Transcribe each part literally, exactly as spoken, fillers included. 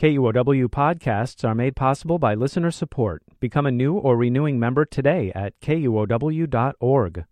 K U O W podcasts are made possible by listener support. Become a new or renewing member today at K U O W dot org.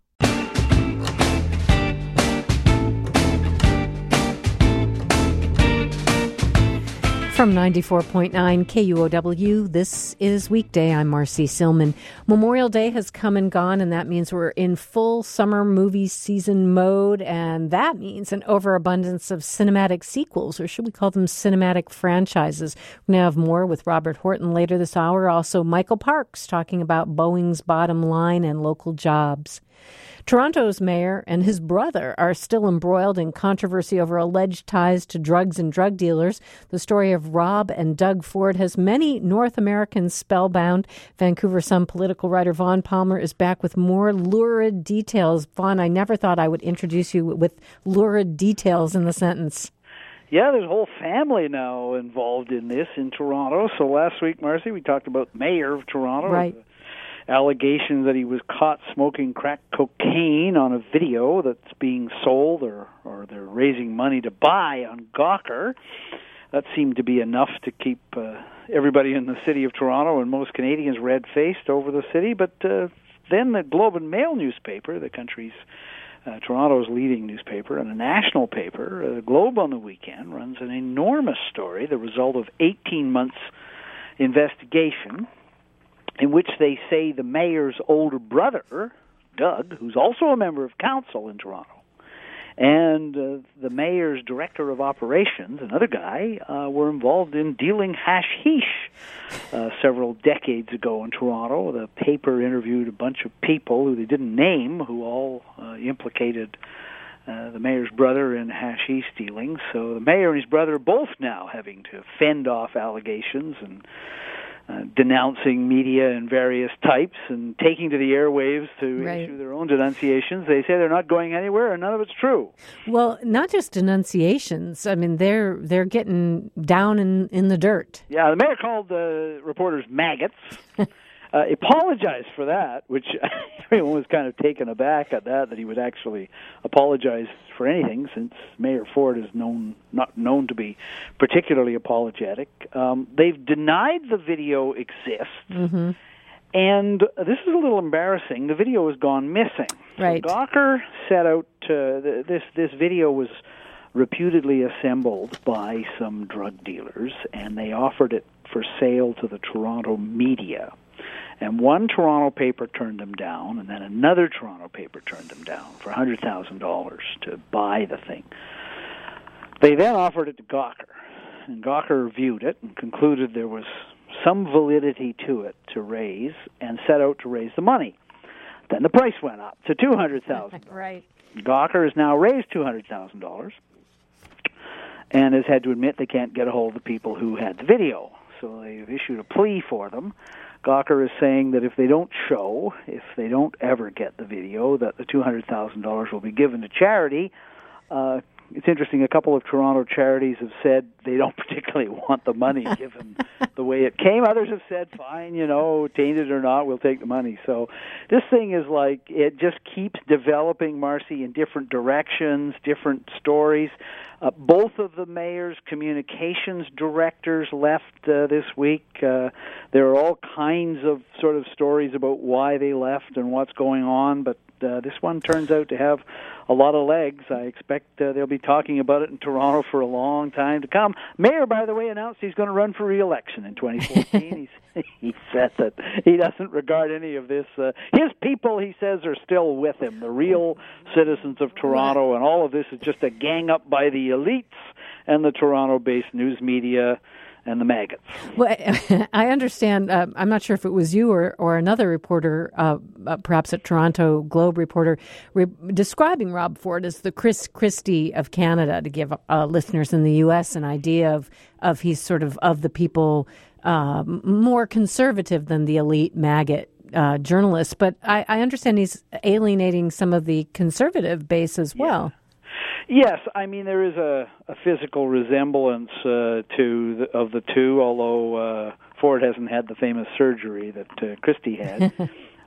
From ninety-four point nine K U O W, this is Weekday. I'm Marcy Silman. Memorial Day has come and gone, and that means we're in full summer movie season mode, and that means an overabundance of cinematic sequels, or should we call them cinematic franchises? We're going to have more with Robert Horton later this hour. Also, Michael Parks talking about Boeing's bottom line and local jobs. Toronto's mayor and his brother are still embroiled in controversy over alleged ties to drugs and drug dealers. The story of Rob and Doug Ford has many North Americans spellbound. Vancouver Sun political writer Vaughn Palmer is back with more lurid details. Vaughn, I never thought I would introduce you with lurid details in the sentence. Yeah, there's a whole family now involved in this in Toronto. So last week, Marcy, we talked about the mayor of Toronto. Right. Allegations that he was caught smoking crack cocaine on a video that's being sold or, or they're raising money to buy on Gawker. That seemed to be enough to keep uh, everybody in the city of Toronto and most Canadians red-faced over the city. But uh, then the Globe and Mail newspaper, the country's, uh, Toronto's leading newspaper, and a national paper, uh, the Globe on the weekend, runs an enormous story, the result of eighteen months investigation, in which they say the mayor's older brother, Doug, who's also a member of council in Toronto, and uh, the mayor's director of operations, another guy, uh, were involved in dealing hashish uh, several decades ago in Toronto. The paper interviewed a bunch of people who they didn't name, who all uh, implicated uh, the mayor's brother in hashish dealings. So the mayor and his brother are both now having to fend off allegations and Uh, denouncing media in various types and taking to the airwaves to right. issue their own denunciations. They say they're not going anywhere, and none of it's true. Well, not just denunciations. I mean, they're they're getting down in, in the dirt. Yeah, the mayor called the reporters maggots. Uh, apologized for that, which everyone was kind of taken aback at that, that he would actually apologize for anything, since Mayor Ford is known not known to be particularly apologetic. Um, they've denied the video exists, mm-hmm. and this is a little embarrassing. The video has gone missing. Right. So Gawker set out to, this this video was reputedly assembled by some drug dealers, and they offered it for sale to the Toronto media. And one Toronto paper turned them down, and then another Toronto paper turned them down for one hundred thousand dollars to buy the thing. They then offered it to Gawker, and Gawker reviewed it and concluded there was some validity to it to raise, and set out to raise the money. Then the price went up to two hundred thousand dollars. Right. Gawker has now raised two hundred thousand dollars and has had to admit they can't get a hold of the people who had the video. So they've issued a plea for them. Gawker is saying that if they don't show, if they don't ever get the video, that the two hundred thousand dollars will be given to charity. Uh, it's interesting, a couple of Toronto charities have said they don't particularly want the money given the way it came. Others have said, fine, you know, tainted or not, we'll take the money. So this thing is like, it just keeps developing, Marcy, in different directions, different stories. Uh, both of the mayor's communications directors left uh, this week. Uh, there are all kinds of sort of stories about why they left and what's going on, but uh, this one turns out to have a lot of legs. I expect uh, they'll be talking about it in Toronto for a long time to come. Mayor, by the way, announced he's going to run for re-election in twenty fourteen. He's, he said that he doesn't regard any of this. Uh, his people, he says, are still with him, the real citizens of Toronto, and all of this is just a gang up by the elites and the Toronto-based news media and the maggots. Well, I understand. Uh, I'm not sure if it was you or, or another reporter, uh, uh, perhaps a Toronto Globe reporter, re- describing Rob Ford as the Chris Christie of Canada, to give uh, listeners in the U S an idea of, of he's sort of of the people uh, more conservative than the elite maggot uh, journalists. But I, I understand he's alienating some of the conservative base as well. Yeah. Yes, I mean, there is a, a physical resemblance uh, to the, of the two, although uh, Ford hasn't had the famous surgery that uh, Christie had.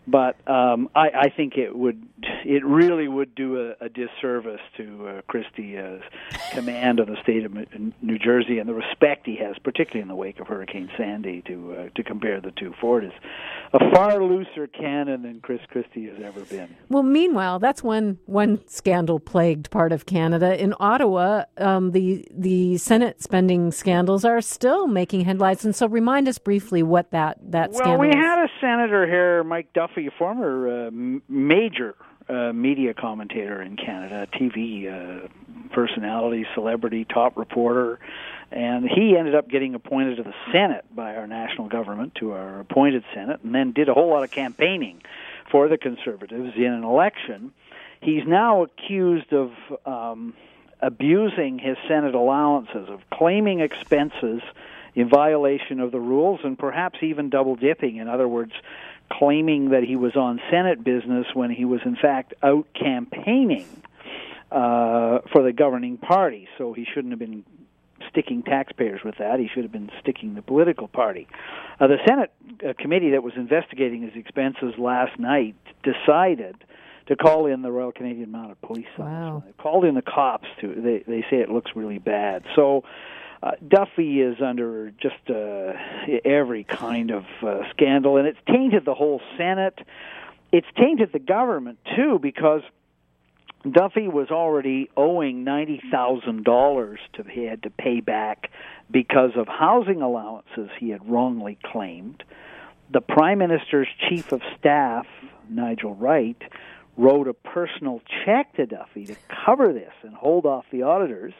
But um, I, I think it would, it really would do a, a disservice to uh, Christie's command of the state of New Jersey and the respect he has, particularly in the wake of Hurricane Sandy, to uh, to compare the two. Ford is a far looser cannon than Chris Christie has ever been. Well, meanwhile, that's one one scandal-plagued part of Canada. In Ottawa, um, the the Senate spending scandals are still making headlines, and so remind us briefly what that that well, scandal we is. had a senator here, Mike Duffy, a former uh, m- major uh, media commentator in Canada, T V uh, personality, celebrity, top reporter, and he ended up getting appointed to the Senate by our national government, to our appointed Senate, and then did a whole lot of campaigning for the Conservatives in an election. He's now accused of um, abusing his Senate allowances, of claiming expenses in violation of the rules, and perhaps even double-dipping. In other words, claiming that he was on Senate business when he was, in fact, out campaigning uh, for the governing party. So he shouldn't have been sticking taxpayers with that. He should have been sticking the political party. Uh, the Senate uh, committee that was investigating his expenses last night decided to call in the Royal Canadian Mounted Police. Wow. They called in the cops. To they, they say it looks really bad. So uh, Duffy is under just uh, every kind of uh, scandal, and it's tainted the whole Senate. It's tainted the government, too, because Duffy was already owing ninety thousand dollars to he had to pay back because of housing allowances he had wrongly claimed. The Prime Minister's Chief of Staff, Nigel Wright, wrote a personal check to Duffy to cover this and hold off the auditors.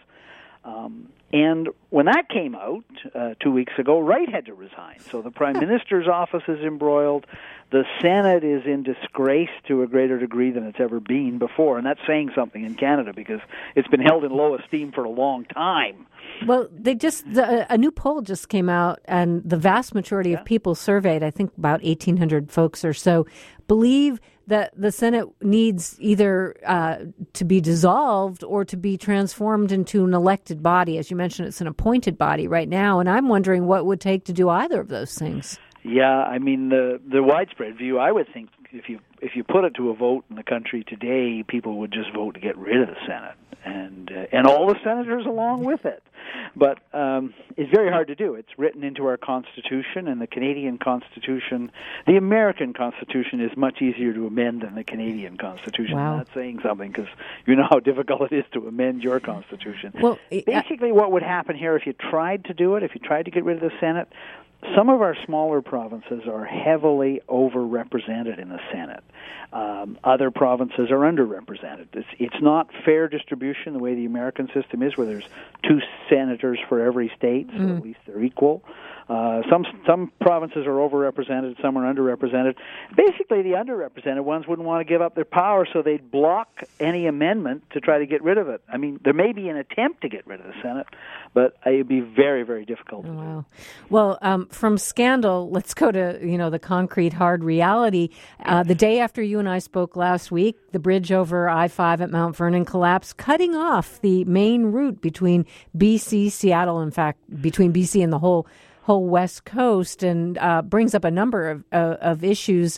Um, and when that came out uh, two weeks ago, Wright had to resign. So the Prime Minister's office is embroiled. The Senate is in disgrace to a greater degree than it's ever been before. And that's saying something in Canada because it's been held in low esteem for a long time. Well, they just the, a new poll just came out, and the vast majority yeah. of people surveyed, I think about eighteen hundred folks or so, believe that the Senate needs either uh, to be dissolved or to be transformed into an elected body. As you mentioned, it's an appointed body right now, and I'm wondering what it would take to do either of those things. Yeah, I mean, the the widespread view, I would think if you if you put it to a vote in the country today, people would just vote to get rid of the Senate and uh, and all the senators along with it. But um, it's very hard to do. It's written into our Constitution, and the Canadian Constitution, the American Constitution is much easier to amend than the Canadian Constitution. Wow. I'm not saying something because you know how difficult it is to amend your Constitution. Well, Basically, uh, what would happen here if you tried to do it, if you tried to get rid of the Senate, some of our smaller provinces are heavily overrepresented in the Senate. Um, other provinces are underrepresented. It's, it's not fair distribution the way the American system is, where there's two senators for every state, so mm. at least they're equal. Uh, some some provinces are overrepresented, some are underrepresented. Basically, the underrepresented ones wouldn't want to give up their power, so they'd block any amendment to try to get rid of it. I mean, there may be an attempt to get rid of the Senate, but it would be very, very difficult. Oh, wow. Well, um, from scandal, let's go to you know the concrete, hard reality. Uh, the day after you and I spoke last week, the bridge over I five at Mount Vernon collapsed, cutting off the main route between B C, Seattle, in fact, between B C and the whole whole West Coast, and uh, brings up a number of, uh, of issues.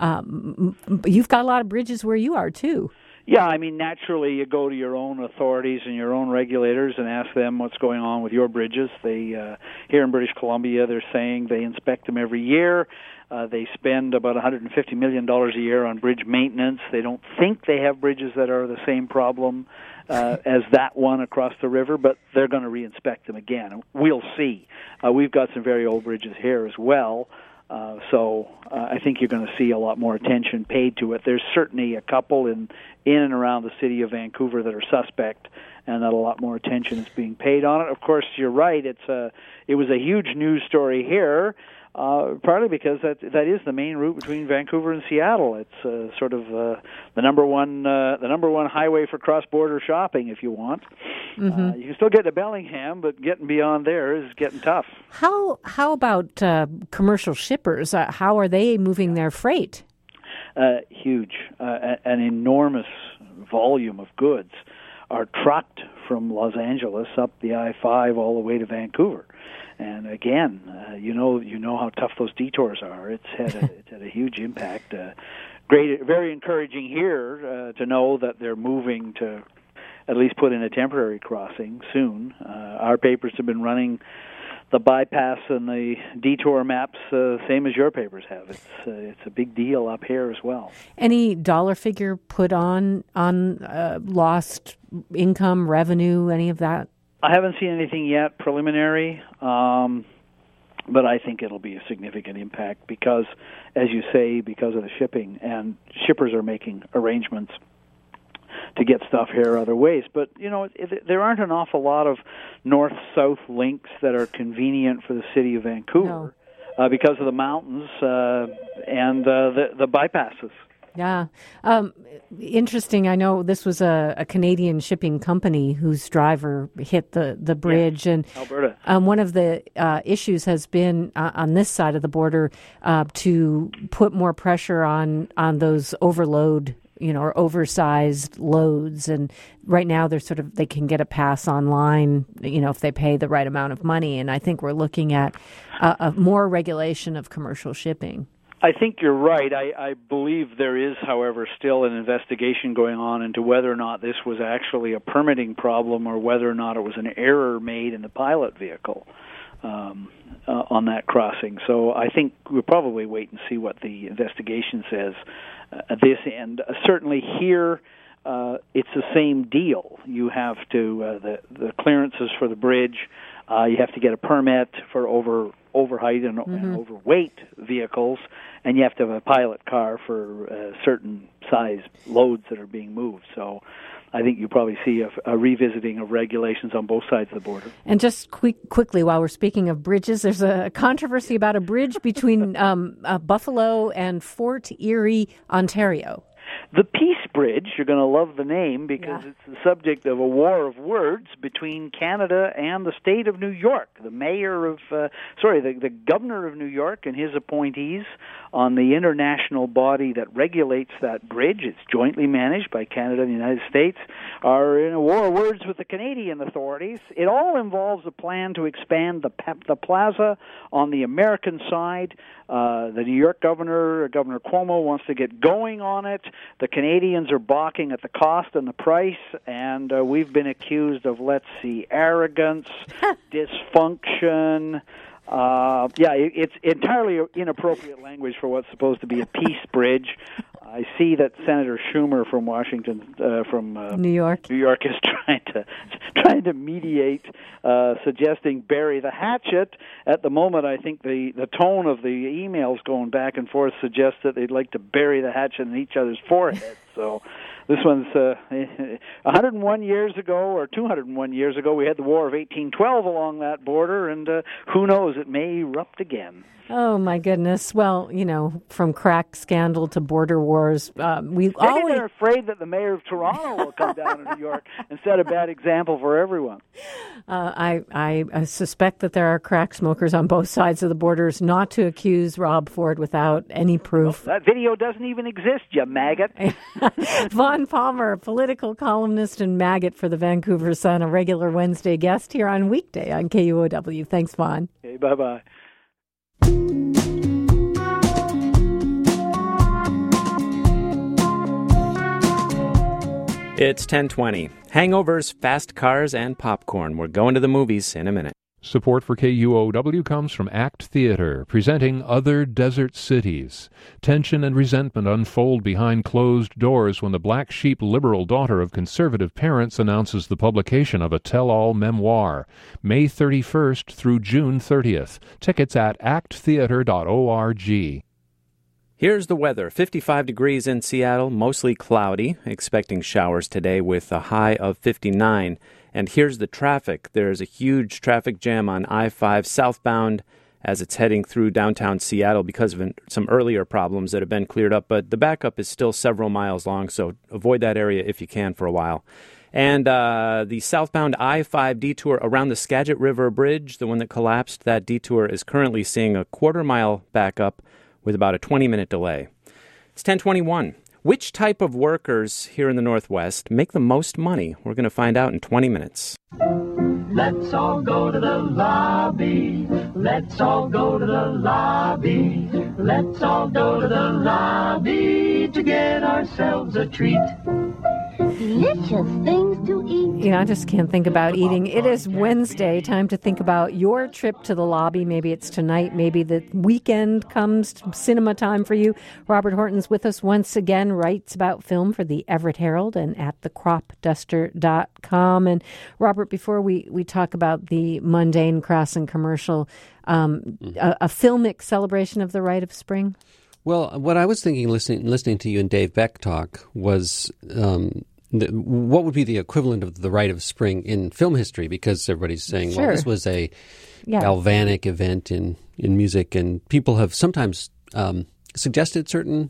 Um, you've got a lot of bridges where you are, too. Yeah, I mean, naturally, you go to your own authorities and your own regulators and ask them what's going on with your bridges. They uh, here in British Columbia, they're saying they inspect them every year. Uh, they spend about one hundred fifty million dollars a year on bridge maintenance. They don't think they have bridges that are the same problem uh, as that one across the river, but they're going to reinspect them again. We'll see. Uh, we've got some very old bridges here as well. Uh, so uh, I think you're going to see a lot more attention paid to it. There's certainly a couple in in and around the city of Vancouver that are suspect, and that a lot more attention is being paid on it. Of course, you're right. It's a it was a huge news story here, uh, partly because that that is the main route between Vancouver and Seattle. It's uh, sort of uh, the number one uh, the number one highway for cross-border shopping, if you want. Mm-hmm. Uh, you can still get to Bellingham, but getting beyond there is getting tough. How how about uh, commercial shippers? Uh, how are they moving their freight? Uh, huge, uh, an enormous volume of goods are trucked from Los Angeles up the I five all the way to Vancouver. And again, uh, uh, you know you know how tough those detours are. It's had a, it's had a huge impact. Uh, great, very encouraging here uh, to know that they're moving to at least put in a temporary crossing soon. Uh, our papers have been running the bypass and the detour maps, uh, same as your papers have. It's uh, it's a big deal up here as well. Any dollar figure put on on uh, lost income, revenue, any of that? I haven't seen anything yet, preliminary, um, but I think it'll be a significant impact because, as you say, because of the shipping, and shippers are making arrangements to get stuff here other ways. But, you know, it, it, there aren't an awful lot of north-south links that are convenient for the city of Vancouver No. uh, because of the mountains uh, and uh, the, the bypasses. Yeah. Um, interesting. I know this was a, a Canadian shipping company whose driver hit the, the bridge. Yes, and Alberta. Um, one of the uh, issues has been uh, on this side of the border uh, to put more pressure on, on those overload you know, or oversized loads. And right now they're sort of, they can get a pass online, you know, if they pay the right amount of money. And I think we're looking at uh, a more regulation of commercial shipping. I think you're right. I, I believe there is, however, still an investigation going on into whether or not this was actually a permitting problem or whether or not it was an error made in the pilot vehicle um, uh, on that crossing. So I think we'll probably wait and see what the investigation says uh, at this end. Uh, certainly here, uh, it's the same deal. You have to, uh, the, the clearances for the bridge, uh, you have to get a permit for over overheight and, mm-hmm. and overweight vehicles, and you have to have a pilot car for uh, certain size loads that are being moved. So I think you probably see a, a revisiting of regulations on both sides of the border. And just quick, quickly, while we're speaking of bridges, there's a controversy about a bridge between um, uh, Buffalo and Fort Erie, Ontario. The Peace Bridge, you're going to love the name because yeah. it's the subject of a war of words between Canada and the state of New York. The mayor of, uh, sorry, the, the governor of New York and his appointees on the international body that regulates that bridge, it's jointly managed by Canada and the United States, are in a war of words with the Canadian authorities. It all involves a plan to expand the, the plaza on the American side. Uh, the New York governor, Governor Cuomo, wants to get going on it. The Canadians are balking at the cost and the price, and uh, we've been accused of, let's see, arrogance, dysfunction. Uh, yeah, it, it's entirely inappropriate language for what's supposed to be a peace bridge. I see that Senator Schumer from Washington, uh, from uh, New York, New York, is trying to trying to mediate, uh, suggesting bury the hatchet. At the moment, I think the, the tone of the emails going back and forth suggests that they'd like to bury the hatchet in each other's foreheads. So this one's uh, one hundred one years ago, or two hundred one years ago, we had the War of eighteen twelve along that border, and uh, who knows, it may erupt again. Oh, my goodness. Well, you know, from crack scandal to border wars, um, we Maybe always... they're afraid that the mayor of Toronto will come down to New York and set a bad example for everyone. Uh, I, I, I suspect that there are crack smokers on both sides of the borders, not to accuse Rob Ford without any proof. Well, that video doesn't even exist, you maggot. Vaughn Palmer, political columnist and maggot for the Vancouver Sun, a regular Wednesday guest here on Weekday on K U O W. Thanks, Vaughn. Okay, bye-bye. It's ten twenty. Hangovers, fast cars, and popcorn. We're going to the movies in a minute. Support for K U O W comes from ACT Theatre, presenting Other Desert Cities. Tension and resentment unfold behind closed doors when the black sheep liberal daughter of conservative parents announces the publication of a tell-all memoir. May thirty-first through June thirtieth. Tickets at act theatre dot org. Here's the weather. fifty-five degrees in Seattle, mostly cloudy. Expecting showers today with a high of fifty-nine. And here's the traffic. There's a huge traffic jam on I five southbound as it's heading through downtown Seattle because of an, some earlier problems that have been cleared up. But the backup is still several miles long, so avoid that area if you can for a while. And uh, the southbound I five detour around the Skagit River Bridge, the one that collapsed, that detour is currently seeing a quarter-mile backup with about a twenty-minute delay. It's ten twenty-one. Which type of workers here in the Northwest make the most money? We're going to find out in twenty minutes. Let's all go to the lobby. let's all go to the lobby. Let's all go to the lobby to get ourselves a treat. Delicious things to eat. You know, I just can't think about eating. It is Wednesday. Time to think about your trip to the lobby. Maybe it's tonight. Maybe the weekend comes, cinema time for you. Robert Horton's with us once again, writes about film for the Everett Herald and at the crop duster dot com. And Robert, before we, we talk about the mundane Crossan commercial, um, a, a filmic celebration of the rite of spring? Well, what I was thinking listening listening to you and Dave Beck talk was um, the, what would be the equivalent of the rite of spring in film history? Because everybody's saying, Sure. well, this was a Yeah. galvanic event in, in music, and people have sometimes um, suggested certain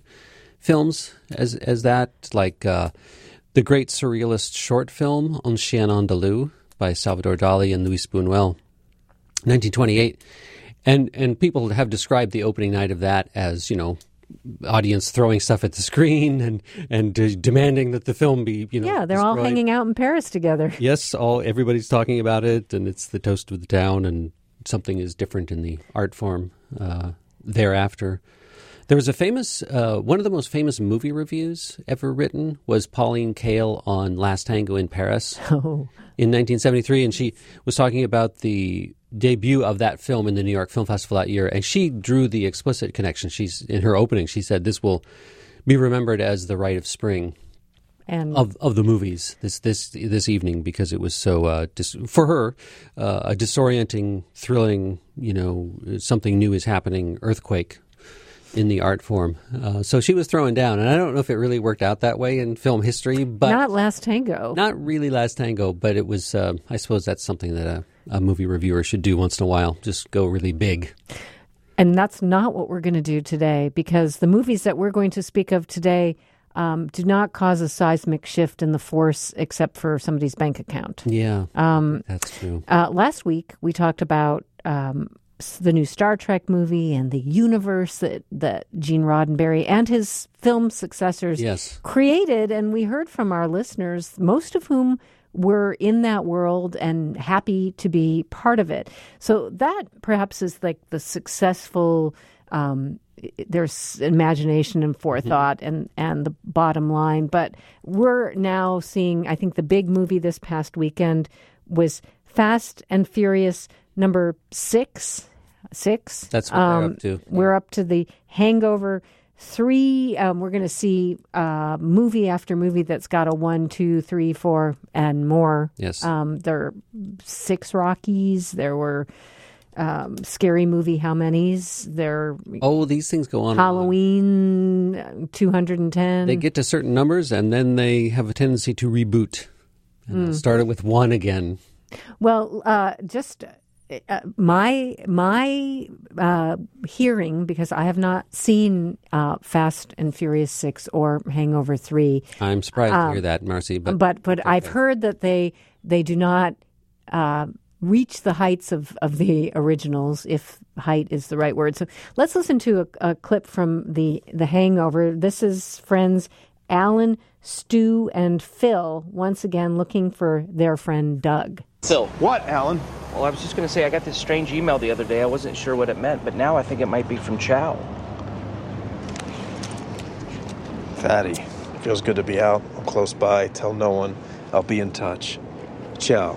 films as as that, like uh, the great surrealist short film Un Chien Andalou by Salvador Dali and Luis Buñuel, nineteen twenty-eight. And and people have described the opening night of that as, you know, audience throwing stuff at the screen and and uh, demanding that the film be, you know, Yeah, they're all destroyed. hanging out in Paris together. Yes, all everybody's talking about it, and it's the toast of the town, and something is different in the art form uh, thereafter. There was a famous, uh, one of the most famous movie reviews ever written was Pauline Kael on Last Tango in Paris Oh. in nineteen seventy-three, and she was talking about the debut of that film in the New York Film Festival that year, and she drew the explicit connection. She's in her opening, she said, this will be remembered as the rite of spring And of of the movies this this this evening, because it was so uh, dis- for her uh, a disorienting, thrilling, you know, something new is happening, earthquake in the art form. Uh, so she was throwing down, and I don't know if it really worked out that way in film history, but not Last Tango. not really Last Tango, but it was. Uh, I suppose that's something that a, a movie reviewer should do once in a while. Just go really big. And that's not what we're going to do today, because the movies that we're going to speak of today um, do not cause a seismic shift in the force except for somebody's bank account. Yeah, Um, that's true. Uh, last week, we talked about um, s- the new Star Trek movie and the universe that, that Gene Roddenberry and his film successors Yes. created. And we heard from our listeners, most of whom were in that world and happy to be part of it. So that perhaps is like the successful, um, there's imagination and forethought Mm-hmm. and, and the bottom line. But we're now seeing, I think the big movie this past weekend was Fast and Furious number six. Six. That's what they're up to. We're up to the Hangover three. Um, we're going to see uh, movie after movie that's got a one, two, three, four, and more. Yes. Um, there are six Rockies. There were um, Scary Movie How Many's. There Oh, these things go on. and on. Halloween uh, two hundred ten. They get to certain numbers, and then they have a tendency to reboot. And Mm. they'll start it with one again. Well, uh, just uh, my my uh, hearing, because I have not seen uh, Fast and Furious six or Hangover three, I'm surprised to hear that, Marcy. But, but but I've heard that they they do not uh, reach the heights of, of the originals, if height is the right word. So let's listen to a, a clip from the the Hangover. This is friends Alan, Stu, and Phil once again looking for their friend Doug. Phil. What, Alan? Well, I was just going to say I got this strange email the other day. I wasn't sure what it meant, but now I think it might be from Chow. Fatty. Feels good to be out. I'm close by. Tell no one. I'll be in touch. Ciao.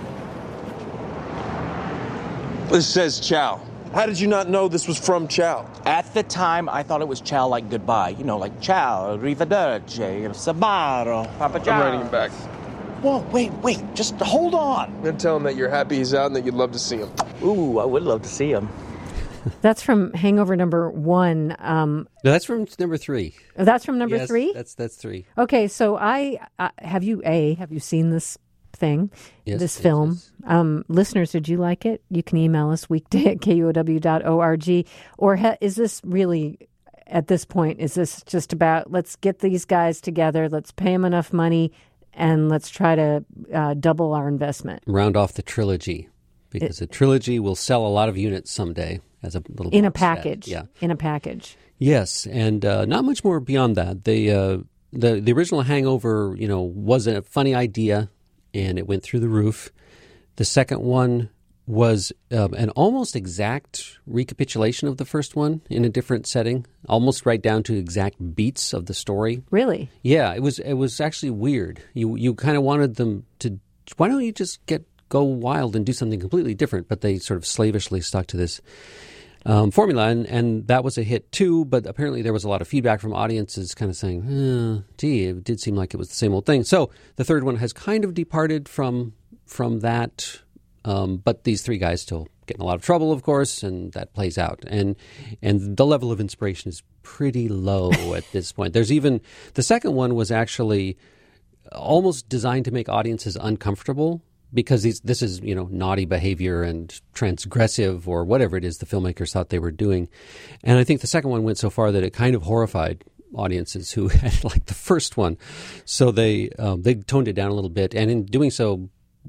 This says Chow. How did you not know this was from Chow? At the time, I thought it was Chow like goodbye. You know, like Ciao, Arrivederci, Sabaro, Papa John. I'm writing him back. Whoa, wait, wait, just hold on. I'm gonna tell him that you're happy he's out and that you'd love to see him. Ooh, I would love to see him. That's from Hangover number one. Um, no, that's from number three. that's from number Yes, three? That's that's three. Okay, so I uh, have you a have you seen this thing, Yes, this yes, film? yes. Um, listeners, did you like it? You can email us weekday at K U O W dot org. Or ha- is this really, at this point, is this just about let's get these guys together, let's pay them enough money, and let's try to uh, double our investment Round off the trilogy, because a trilogy will sell a lot of units someday as a little in a box set. package? Yeah. In a package. Yes, and uh, not much more beyond that. They, uh, the the original Hangover, you know, was a funny idea, and it went through the roof. The second one was um, an almost exact recapitulation of the first one in a different setting, almost right down to exact beats of the story. Really? Yeah, it was it was actually weird. You you kind of wanted them to, why don't you just get go wild and do something completely different? But they sort of slavishly stuck to this um, formula, and, and that was a hit too, but apparently there was a lot of feedback from audiences kind of saying, eh, gee, it did seem like it was the same old thing. So the third one has kind of departed from from that. Um, but these three guys still get in a lot of trouble, of course, and that plays out. And and the level of inspiration is pretty low at this point. There's even the second one was actually almost designed to make audiences uncomfortable because these, this is, you know, naughty behavior and transgressive or whatever it is the filmmakers thought they were doing. And I think the second one went so far that it kind of horrified audiences who had liked the first one. So they um, they toned it down a little bit, and in doing so,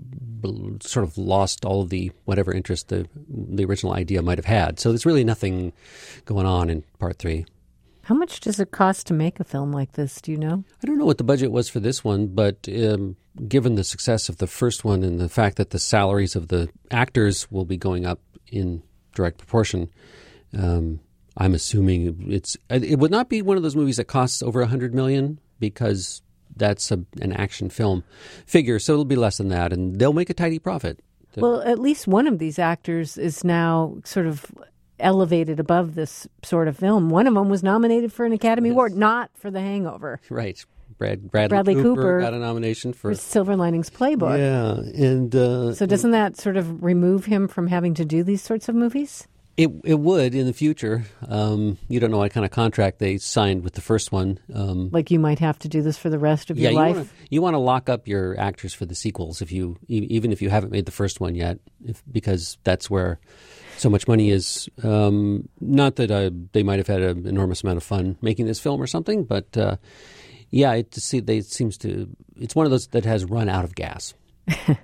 sort of lost all of the whatever interest the the original idea might have had. So there's really nothing going on in part three. How much does it cost to make a film like this? Do you know? I don't know what the budget was for this one, but um, given the success of the first one and the fact that the salaries of the actors will be going up in direct proportion, um, I'm assuming it's it would not be one of those movies that costs over a hundred million because that's a, an action film figure, so it'll be less than that, and they'll make a tidy profit. Well, at least one of these actors is now sort of elevated above this sort of film. One of them was nominated for an Academy yes. Award, not for The Hangover. Right. Brad, Bradley, Bradley Cooper, Cooper got a nomination for, for Silver Linings Playbook. Yeah, and uh, so doesn't that sort of remove him from having to do these sorts of movies? It it would in the future. Um, you don't know what kind of contract they signed with the first one. Um, like you might have to do this for the rest of yeah, your you life. Wanna, you want to lock up your actors for the sequels if you even if you haven't made the first one yet, if, because that's where so much money is. Um, not that uh, they might have had an enormous amount of fun making this film or something, but uh, yeah, it, see, they, it seems to. It's one of those that has run out of gas, uh,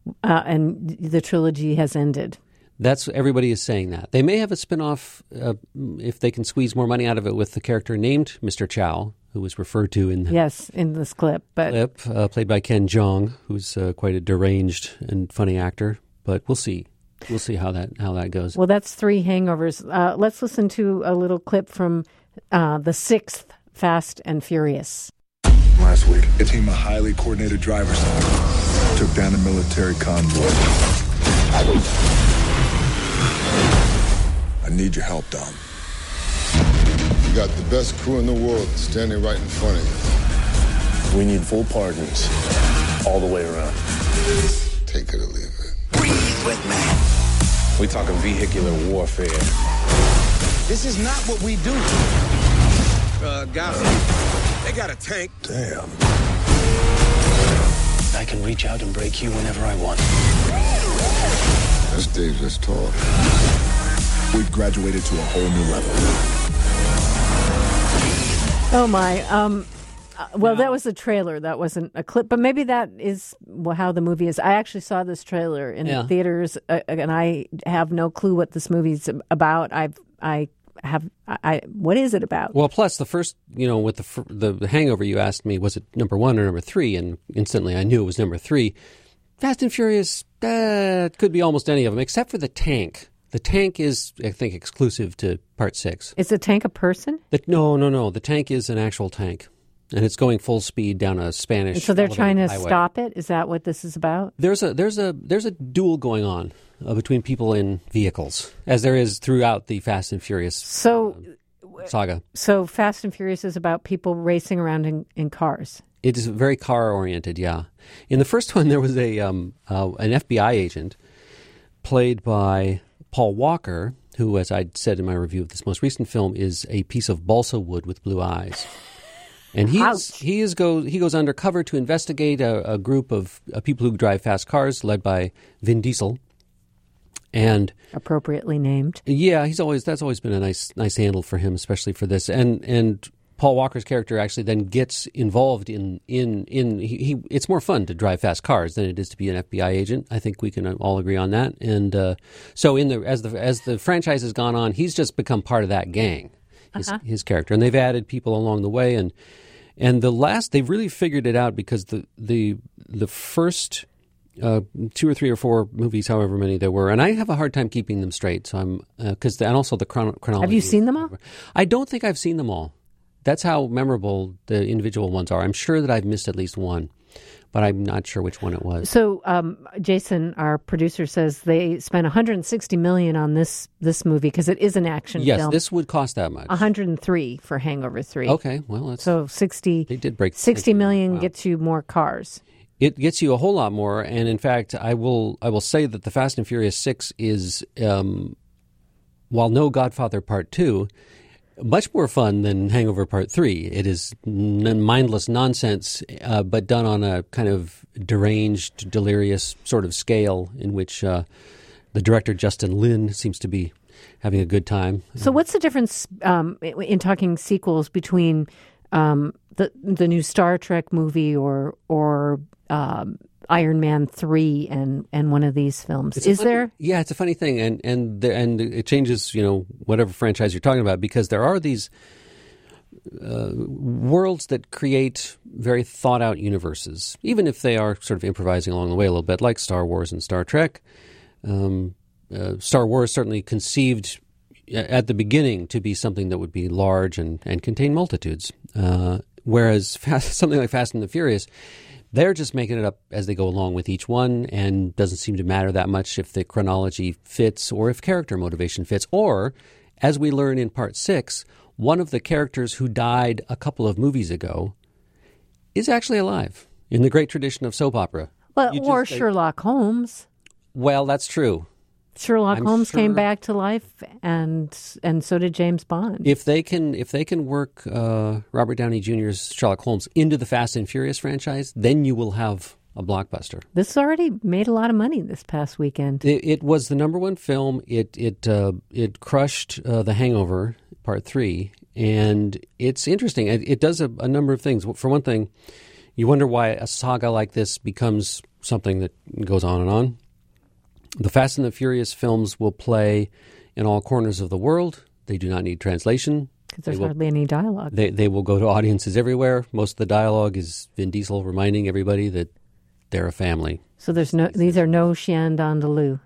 and the trilogy has ended. That's everybody is saying that. They may have a spin-off uh, if they can squeeze more money out of it with the character named Mister Chow, who was referred to in the yes in this clip, but clip uh, played by Ken Jeong, who's uh, quite a deranged and funny actor. But we'll see. We'll see how that how that goes. Well, that's three hangovers. Uh, let's listen to a little clip from uh, the sixth Fast and Furious. Last week, a team of highly coordinated drivers took down a military convoy. I need your help, Dom. You got the best crew in the world standing right in front of you. We need full pardons all the way around. Take it or leave it. Breathe with me. We talking vehicular warfare. This is not what we do. Uh, guys, they got a tank. Damn. I can reach out and break you whenever I want. That's dangerous talk. We've graduated to a whole new level. Oh my! Um, uh, well, no. That was a trailer. That wasn't a clip, but maybe that is how the movie is. I actually saw this trailer in yeah. the theaters, uh, and I have no clue what this movie's about. I've I have I. What is it about? Well, plus the first, you know, with the the Hangover, you asked me was it number one or number three, and instantly I knew it was number three. Fast and Furious, uh, could be almost any of them except for the tank. The tank is, I think, exclusive to Part Six. Is the tank a person? The, no, no, no. The tank is an actual tank, and it's going full speed down a Spanish. And so they're trying to highway. stop it. Is that what this is about? There's a there's a there's a duel going on uh, between people in vehicles, as there is throughout the Fast and Furious so uh, saga. So Fast and Furious is about people racing around in, in cars. It is very car oriented. Yeah. In the first one, there was a um, uh, an F B I agent played by Paul Walker, who, as I said in my review of this most recent film, is a piece of balsa wood with blue eyes. And he is, he is go he goes undercover to investigate a, a group of uh, people who drive fast cars, led by Vin Diesel. And appropriately named. Yeah, he's always that's always been a nice nice handle for him, especially for this. And and Paul Walker's character actually then gets involved in in in he, he it's more fun to drive fast cars than it is to be an F B I agent. I think we can all agree on that. And uh, so in the as the as the franchise has gone on, he's just become part of that gang, his, uh-huh. his character, and they've added people along the way. And and the last they've really figured it out because the the the first uh, two or three or four movies, however many there were, and I have a hard time keeping them straight. So I'm because uh, and also the chron- chronology. Have you seen them all? I don't think I've seen them all. That's how memorable the individual ones are. I'm sure that I've missed at least one, but I'm not sure which one it was. So um, Jason, our producer, says they spent one hundred sixty million dollars on this this movie because it is an action yes, film. Yes, this would cost that much. one hundred three for Hangover three. Okay, well, that's, so sixty. They did break sixty million wow. gets you more cars. It gets you a whole lot more, and in fact, I will I will say that the Fast and Furious six is, um, while no Godfather Part two, much more fun than Hangover Part three. It is n- mindless nonsense, uh, but done on a kind of deranged, delirious sort of scale in which uh, the director, Justin Lin, seems to be having a good time. So what's the difference um, in talking sequels between um, the the new Star Trek movie or or um, Iron Man three and, and one of these films? It's Is funny, there? Yeah, it's a funny thing, and and the, and it changes, you know, whatever franchise you're talking about, because there are these uh, worlds that create very thought out universes, even if they are sort of improvising along the way a little bit, like Star Wars and Star Trek. Um, uh, Star Wars certainly conceived at the beginning to be something that would be large and, and contain multitudes, uh, whereas fast, something like Fast and the Furious, they're just making it up as they go along with each one, and doesn't seem to matter that much if the chronology fits or if character motivation fits. Or, as we learn in Part six, one of the characters who died a couple of movies ago is actually alive in the great tradition of soap opera. Well, You or just- Sherlock Holmes. Well, that's true. Sherlock I'm Holmes sure- came back to life, and and so did James Bond. If they can, if they can work uh, Robert Downey Junior's Sherlock Holmes into the Fast and Furious franchise, then you will have a blockbuster. This already made a lot of money this past weekend. It, it was the number one film. It it uh, it crushed uh, The Hangover Part Three, and it's interesting. It, it does a, a number of things. For one thing, you wonder why a saga like this becomes something that goes on and on. The Fast and the Furious films will play in all corners of the world. They do not need translation. Because there's They will- hardly any dialogue. They they will go to audiences everywhere. Most of the dialogue is Vin Diesel reminding everybody that they're a family. So there's no; these are no Chien d'Andalou.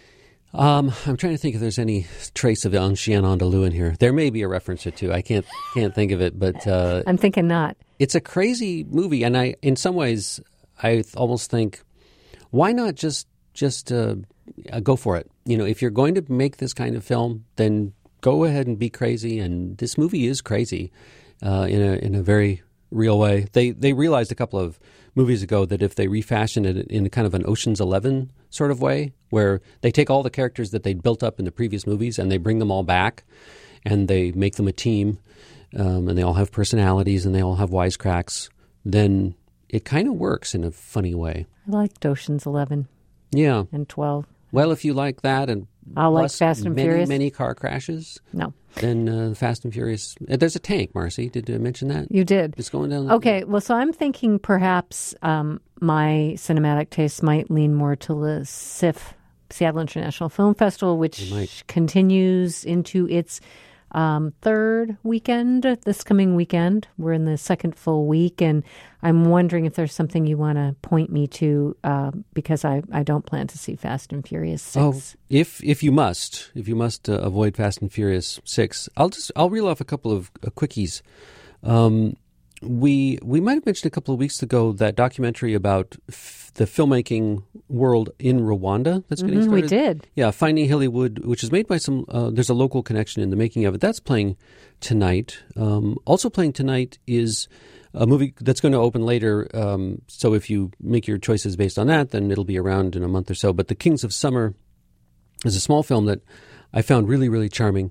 Um, I'm trying to think if there's any trace of Un Chien Andalou in here. There may be a reference or two. I can't can't think of it, but uh, I'm thinking not. It's a crazy movie, and I, in some ways, I almost think, why not just just uh, go for it? You know, if you're going to make this kind of film, then go ahead and be crazy. And this movie is crazy uh, in a in a very real way. They they realized a couple of movies ago that if they refashioned it in a kind of an Ocean's Eleven sort of way, where they take all the characters that they'd built up in the previous movies and they bring them all back, and they make them a team, um, and they all have personalities and they all have wisecracks, then it kind of works in a funny way. I liked Ocean's Eleven. Yeah. And twelve. Well, if you like that and I'll like plus Fast and many, Furious. many car crashes, No. then uh, Fast and Furious. Uh, there's a tank, Marcy. Did I mention that? You did. It's going down. The Okay, well, so I'm thinking perhaps um, my cinematic taste might lean more to the S I F, Seattle International Film Festival, which continues into its um, third weekend, this coming weekend. We're in the second full week, and I'm wondering if there's something you want to point me to, uh, because I, I don't plan to see Fast and Furious six. Oh, if if you must, if you must uh, avoid Fast and Furious six, I'll just I'll reel off a couple of uh, quickies. Um, we we might have mentioned a couple of weeks ago that documentary about f- the filmmaking world in Rwanda that's getting Mhm, started. we did. Yeah, Finding Hollywood, which is made by some. Uh, there's a local connection in the making of it. That's playing tonight. Um, also playing tonight is a movie that's going to open later. Um, so if you make your choices based on that, then it'll be around in a month or so. But The Kings of Summer is a small film that I found really, really charming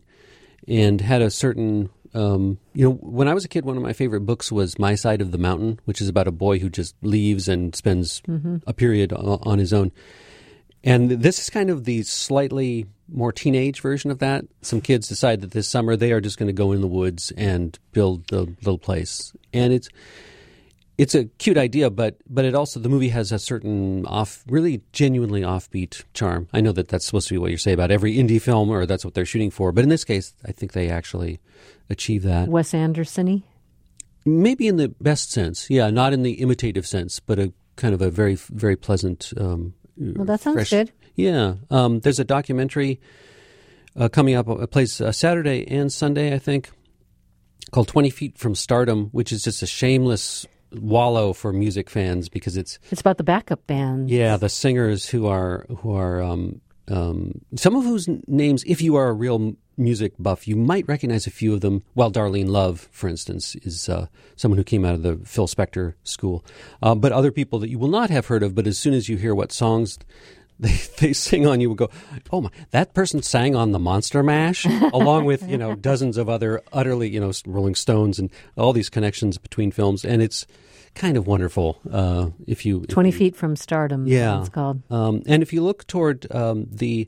and had a certain, um, you know, when I was a kid, one of my favorite books was My Side of the Mountain, which is about a boy who just leaves and spends Mhm. a period o- on his own. And this is kind of the slightly more teenage version of that. Some kids decide that this summer they are just going to go in the woods and build the little place. And it's it's a cute idea, but but it also, the movie has a certain off, really genuinely offbeat charm. I know that that's supposed to be what you say about every indie film, or that's what they're shooting for. But in this case, I think they actually achieve that. Wes Anderson-y? Maybe in the best sense. Yeah, not in the imitative sense, but a kind of a very, very pleasant. Um, well, that sounds fresh, good. Yeah. Um, there's a documentary uh, coming up. It plays uh, Saturday and Sunday, I think, called twenty feet from Stardom, which is just a shameless wallow for music fans because it's it's about the backup band. Yeah, the singers who are who are um, um, some of whose names, if you are a real music buff, you might recognize a few of them. Well, Darlene Love, for instance, is uh, someone who came out of the Phil Spector school. Uh, but other people that you will not have heard of, but as soon as you hear what songs they, they sing on, you will go, oh my, that person sang on the Monster Mash, along with, you know, dozens of other utterly, you know, Rolling Stones and all these connections between films. And it's kind of wonderful uh, if you... twenty if you, feet from Stardom, yeah, it's called. Um, and if you look toward um, the...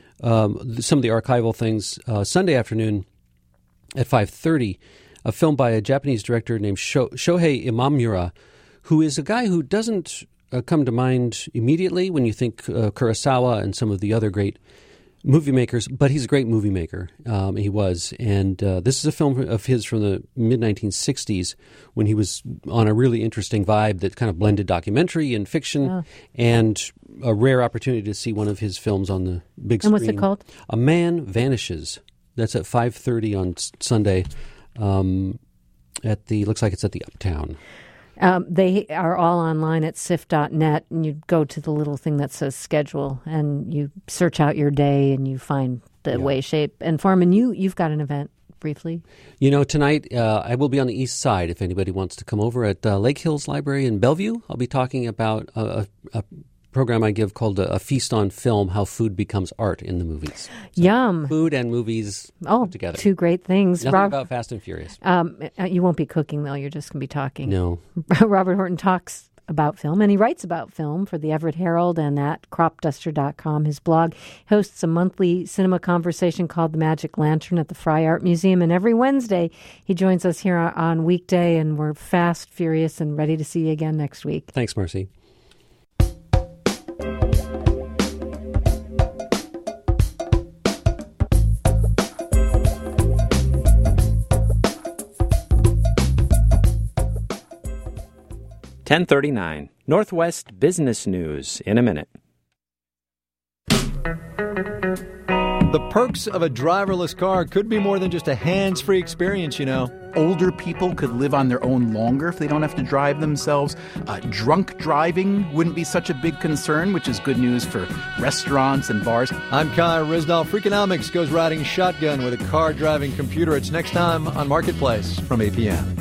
Um, some of the archival things, uh, Sunday afternoon at five thirty, a film by a Japanese director named Sho- Shohei Imamura, who is a guy who doesn't uh, come to mind immediately when you think uh, Kurosawa and some of the other great movie makers, but he's a great movie maker. Um, he was. And uh, this is a film of his from the mid nineteen sixties when he was on a really interesting vibe that kind of blended documentary and fiction Yeah. and a rare opportunity to see one of his films on the big screen. And what's it called? A Man Vanishes. That's at five thirty on s- Sunday. Um, at the looks like it's at the Uptown. Um, they are all online at S I F dot net, and you go to the little thing that says schedule, and you search out your day, and you find the Yeah. way, shape, and form. And you, you've got an event, briefly. You know, tonight uh, I will be on the east side if anybody wants to come over at uh, Lake Hills Library in Bellevue. I'll be talking about a, a, a program I give called a, a Feast on Film, How Food Becomes Art in the Movies. So Yum. Food and movies oh, put together. Two great things. Nothing Rob- about Fast and Furious. Um, you won't be cooking, though. You're just going to be talking. No. Robert Horton talks about film, and he writes about film for the Everett Herald and at crop duster dot com, his blog. He hosts a monthly cinema conversation called The Magic Lantern at the Fry Art Museum, and every Wednesday he joins us here on Weekday, and we're fast, furious, and ready to see you again next week. Thanks, Marcy. ten thirty-nine. Northwest Business News in a minute. The perks of a driverless car could be more than just a hands-free experience, you know. Older people could live on their own longer if they don't have to drive themselves. Uh, drunk driving wouldn't be such a big concern, which is good news for restaurants and bars. I'm Kai Risdall. Freakonomics goes riding shotgun with a car-driving computer. It's next time on Marketplace from eight p.m.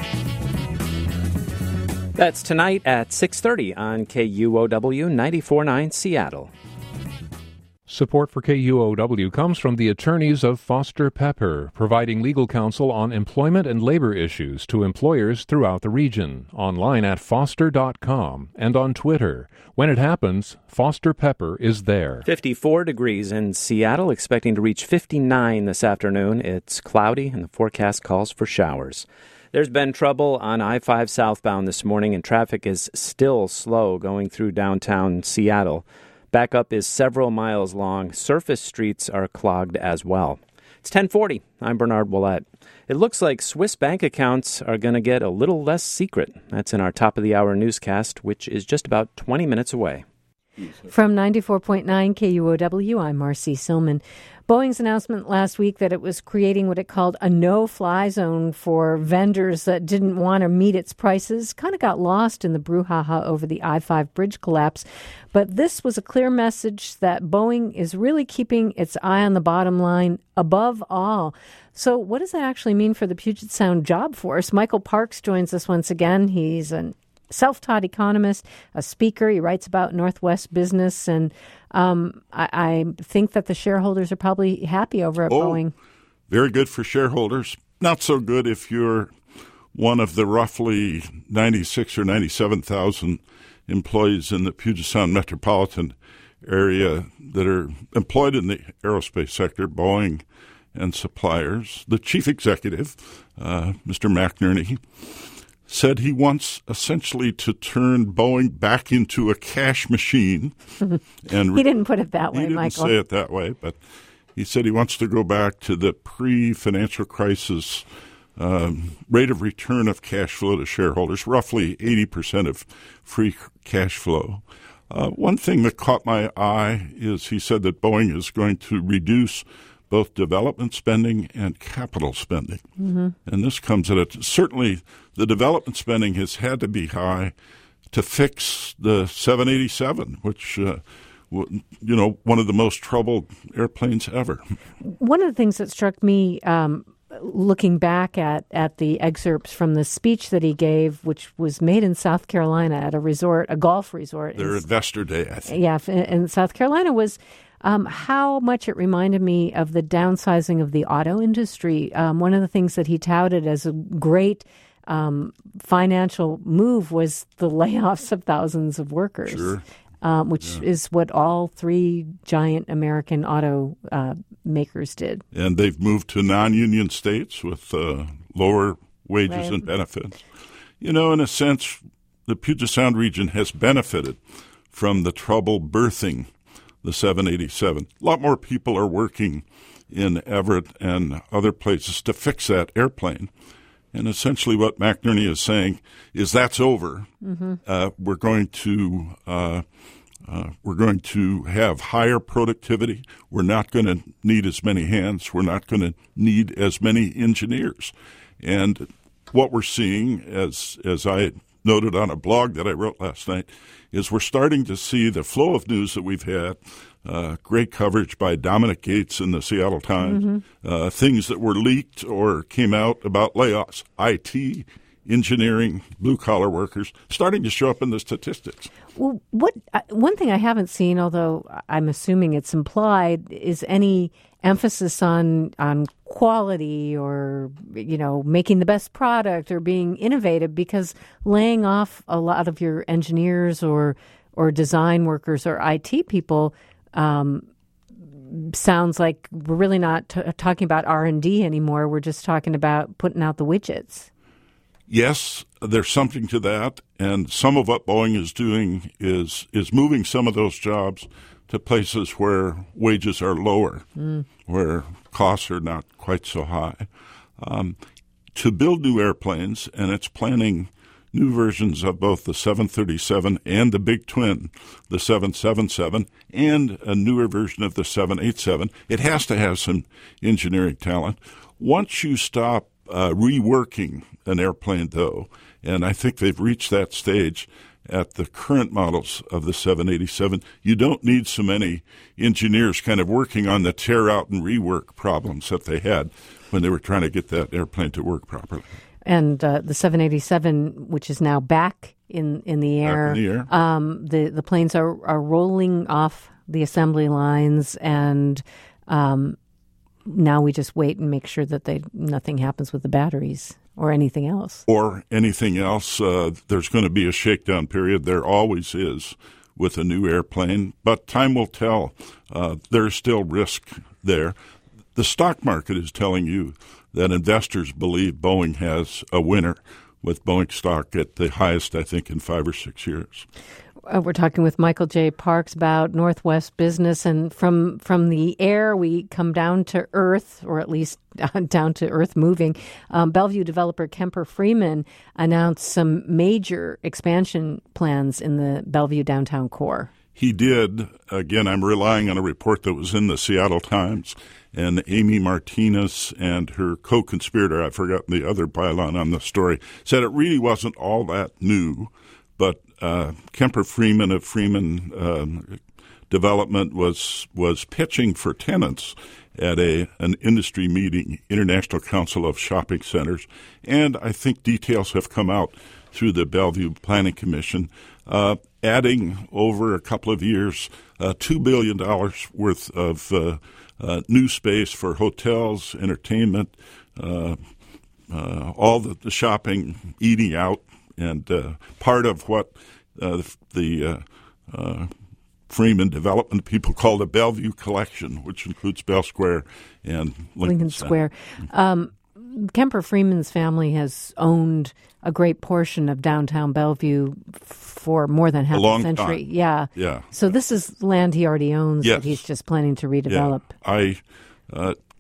That's tonight at six thirty on K U O W ninety-four point nine Seattle. Support for K U O W comes from the attorneys of Foster Pepper, providing legal counsel on employment and labor issues to employers throughout the region. Online at foster dot com and on Twitter. When it happens, Foster Pepper is there. fifty-four degrees in Seattle, expecting to reach fifty-nine this afternoon. It's cloudy, and the forecast calls for showers. There's been trouble on I five southbound this morning, and traffic is still slow going through downtown Seattle. Backup is several miles long. Surface streets are clogged as well. It's ten forty. I'm Bernard Willett. It looks like Swiss bank accounts are going to get a little less secret. That's in our top-of-the-hour newscast, which is just about twenty minutes away. From ninety-four point nine K U O W, I'm Marcy Silman. Boeing's announcement last week that it was creating what it called a no-fly zone for vendors that didn't want to meet its prices kind of got lost in the brouhaha over the I five bridge collapse. But this was a clear message that Boeing is really keeping its eye on the bottom line above all. So what does that actually mean for the Puget Sound job force? Michael Parks joins us once again. He's an self-taught economist, a speaker. He writes about Northwest business, and um, I, I think that the shareholders are probably happy over at oh, Boeing. Very good for shareholders. Not so good if you're one of the roughly ninety-six or ninety-seven thousand employees in the Puget Sound metropolitan area that are employed in the aerospace sector, Boeing and suppliers. The chief executive, uh, Mister McNerney, said he wants essentially to turn Boeing back into a cash machine. And he didn't put it that way, Michael. He didn't Michael. say it that way, but he said he wants to go back to the pre-financial crisis um, rate of return of cash flow to shareholders, roughly eighty percent of free cash flow. Uh, one thing that caught my eye is he said that Boeing is going to reduce both development spending and capital spending. Mm-hmm. And this comes at a, certainly the development spending has had to be high to fix the seven eighty-seven, which, uh, w- you know, one of the most troubled airplanes ever. One of the things that struck me um, looking back at, at the excerpts from the speech that he gave, which was made in South Carolina at a resort, a golf resort. Their investor day, I think. Yeah, in, in South Carolina was um, how much it reminded me of the downsizing of the auto industry. Um, one of the things that he touted as a great um, financial move was the layoffs of thousands of workers. Sure. Um, which yeah. is what all three giant American auto uh, makers did. And they've moved to non-union states with uh, lower wages right. and benefits. You know, in a sense, the Puget Sound region has benefited from the trouble birthing the seven eighty-seven. A lot more people are working in Everett and other places to fix that airplane. And essentially what McNerney is saying is that's over. Mm-hmm. Uh, we're going to uh, uh, we're going to have higher productivity. We're not going to need as many hands. We're not going to need as many engineers. And what we're seeing, as as I noted on a blog that I wrote last night, is we're starting to see the flow of news that we've had. Uh, great coverage by Dominic Gates in the Seattle Times, mm-hmm. uh, things that were leaked or came out about layoffs, I T, engineering, blue-collar workers, starting to show up in the statistics. Well, what uh, one thing I haven't seen, although I'm assuming it's implied, is any emphasis on on quality or, you know, making the best product or being innovative, because laying off a lot of your engineers or or design workers or I T people Um, sounds like we're really not t- talking about R and D anymore. We're just talking about putting out the widgets. Yes, there's something to that, and some of what Boeing is doing is is moving some of those jobs to places where wages are lower, mm. where costs are not quite so high. Um, to build new airplanes, and it's planning new versions of both the seven thirty-seven and the big twin, the seven seventy-seven, and a newer version of the seven eighty-seven. It has to have some engineering talent. Once you stop uh, reworking an airplane, though, and I think they've reached that stage at the current models of the seven eighty-seven, you don't need so many engineers kind of working on the tear-out and rework problems that they had when they were trying to get that airplane to work properly. And uh, the seven eighty-seven, which is now back in, in the air, back in the, air. Um, the, the planes are, are rolling off the assembly lines, and um, now we just wait and make sure that they nothing happens with the batteries or anything else. Or anything else. Uh, there's going to be a shakedown period. There always is with a new airplane, but time will tell. Uh, there's still risk there. The stock market is telling you that investors believe Boeing has a winner, with Boeing stock at the highest, I think, in five or six years. Uh, we're talking with Michael J. Parks about Northwest business, and from from the air we come down to earth, or at least down to earth moving. Um, Bellevue developer Kemper Freeman announced some major expansion plans in the Bellevue downtown core. He did. Again, I'm relying on a report that was in the Seattle Times, and Amy Martinez and her co-conspirator, I've forgotten the other pylon on the story, said it really wasn't all that new, but uh, Kemper Freeman of Freeman uh, Development was was pitching for tenants at a an industry meeting, International Council of Shopping Centers, and I think details have come out through the Bellevue Planning Commission, uh, adding over a couple of years uh, two billion dollars worth of uh, uh, new space for hotels, entertainment, uh, uh, all the, the shopping, eating out, and uh, part of what uh, the, the uh, uh, Freeman development people call the Bellevue Collection, which includes Bell Square and Lincoln, Lincoln Square. Um, Kemper Freeman's family has owned a great portion of downtown Bellevue for more than half a, long a century. Time. Yeah. Yeah. So this is land he already owns yes. that he's just planning to redevelop. Yeah. I uh, just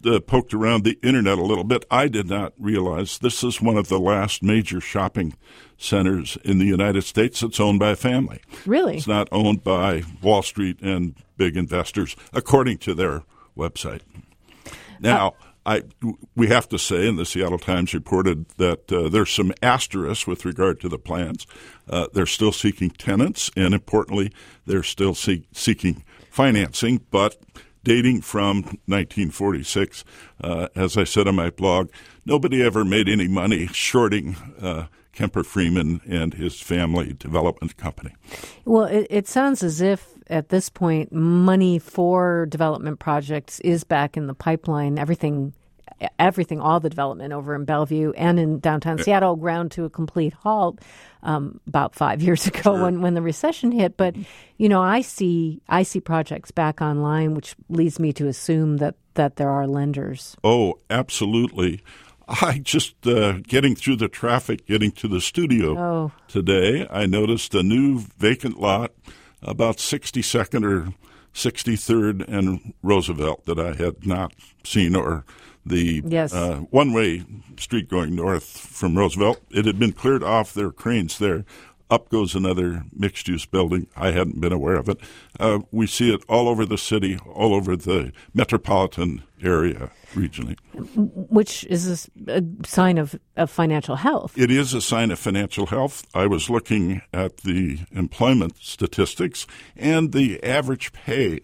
uh, poked around the internet a little bit. I did not realize this is one of the last major shopping centers in the United States that's owned by a family. Really? It's not owned by Wall Street and big investors, according to their website. Now, uh, I we have to say, and the Seattle Times reported that uh, there's some asterisks with regard to the plans. Uh, they're still seeking tenants, and importantly, they're still see- seeking financing, but dating from nineteen forty-six, uh, as I said on my blog, nobody ever made any money shorting uh, Kemper Freeman and his family development company. Well, it, it sounds as if at this point, money for development projects is back in the pipeline. Everything, everything, all the development over in Bellevue and in downtown Seattle ground to a complete halt um, about five years ago sure. when, when the recession hit. But, you know, I see I see projects back online, which leads me to assume that, that there are lenders. Oh, absolutely. I just, uh, getting through the traffic, getting to the studio oh. today, I noticed a new vacant lot about sixty-second or sixty-third and Roosevelt that I had not seen, or the yes. uh, one-way street going north from Roosevelt. It had been cleared off. There were cranes there. Up goes another mixed-use building. I hadn't been aware of it. Uh, we see it all over the city, all over the metropolitan area regionally. Which is a, a sign of, of financial health. It is a sign of financial health. I was looking at the employment statistics and the average pay.